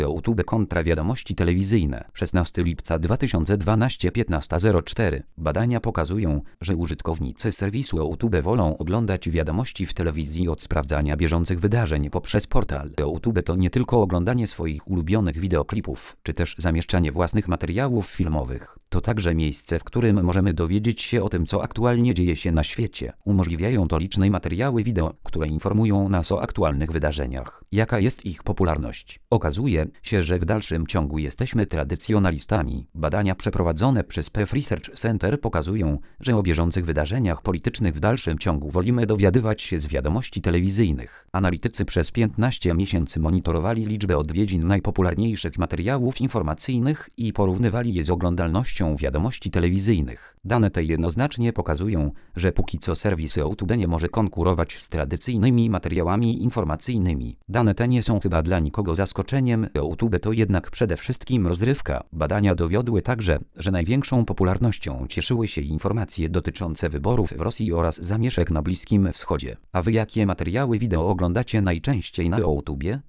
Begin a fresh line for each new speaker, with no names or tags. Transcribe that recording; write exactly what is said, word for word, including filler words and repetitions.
YouTube kontra wiadomości telewizyjne. szesnastego lipca dwa tysiące dwunastego, piętnasta zero cztery. Badania pokazują, że użytkownicy serwisu YouTube wolą oglądać wiadomości w telewizji od sprawdzania bieżących wydarzeń poprzez portal. YouTube to nie tylko oglądanie swoich ulubionych wideoklipów, czy też zamieszczanie własnych materiałów filmowych. To także miejsce, w którym możemy dowiedzieć się o tym, co aktualnie dzieje się na świecie. Umożliwiają to liczne materiały wideo, które informują nas o aktualnych wydarzeniach. Jaka jest ich popularność? Okazuje się, że w dalszym ciągu jesteśmy tradycjonalistami. Badania przeprowadzone przez Pew Research Center pokazują, że o bieżących wydarzeniach politycznych w dalszym ciągu wolimy dowiadywać się z wiadomości telewizyjnych. Analitycy przez piętnaście miesięcy monitorowali liczbę odwiedzin najpopularniejszych materiałów informacyjnych i porównywali je z oglądalnością wiadomości telewizyjnych. Dane te jednoznacznie pokazują, że póki co serwis YouTube nie może konkurować z tradycyjnymi materiałami informacyjnymi. Dane te nie są chyba dla nikogo zaskoczeniem, YouTube to jednak przede wszystkim rozrywka. Badania dowiodły także, że największą popularnością cieszyły się informacje dotyczące wyborów w Rosji oraz zamieszek na Bliskim Wschodzie. A wy jakie materiały wideo oglądacie najczęściej na YouTubie?